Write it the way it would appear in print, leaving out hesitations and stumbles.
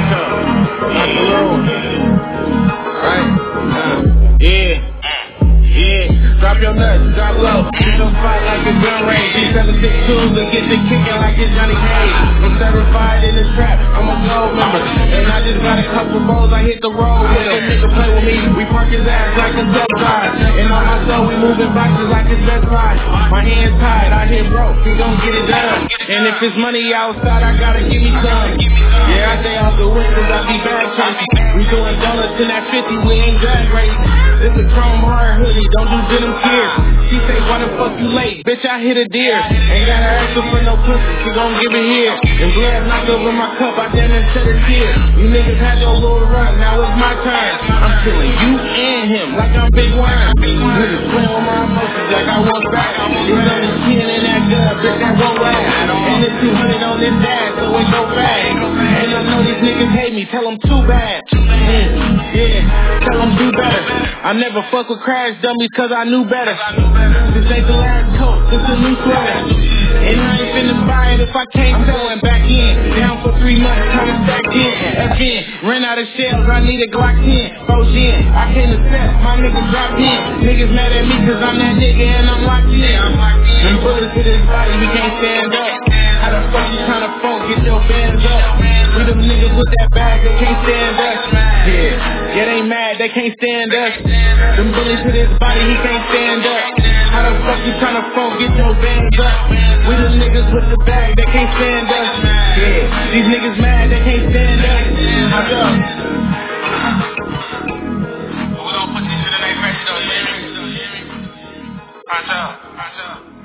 Not the road. Right? Yeah. Drop your nuts, drop low. Hit your spot like a gun range. G762 and get the kicking like it's Johnny Cage. I'm certified in the trap, I'm a gold member. And I just got a couple balls, I hit the road with him. Nigga play with me, we park his ass like a zip ride. And on my soul, we moving boxes like it's Best Buy. My hands tied, I hit broke, he gon' get it done. And if it's money outside, I gotta give me some. Yeah, I stay off the windows, I be bad chasing. We doing donuts in that 50, we ain't drag racing. This a chrome hard hoodie, don't do denim tears. She say, why the fuck you late? Bitch, I hit a deer. Ain't gotta ask her for no pussy, she gon' give it here. And blood knocked over my cup, I damn near shed a tear. You niggas had your little run, now it's my turn. I'm killing you and him like I'm Big Worm. Niggas playing with my emotions like I want back. It's only 10 in that gun, bitch, that won't last. And it's 200 on this dash, so it go fast. And I know these niggas hate me, tell them too bad. Yeah, tell them do better. I never fuck with crash dummies cause I knew better. This ain't the last coat, this a new sweater. And I ain't finna buy it if I can't sell it. Back in, down for 3 months, trying to stack in. FN, ran out of shells, I need a Glock 10. Foes in, I can't accept, my niggas dropped in. Niggas mad at me cause I'm that nigga and I'm locked in. Them bullets hit his body, we can't stand up. How the fuck you tryna phone, get your bands up. We them niggas with that bag, they can't stand us. Yeah, they mad, they can't stand us. Them bullies hit his body, he can't stand up. How the fuck you tryna phone, get your bands up. We them niggas with the bag, they can't stand us. Yeah, these niggas mad, they can't stand us. How's up? We gon' put this shit in their face though, you hear me? How's up?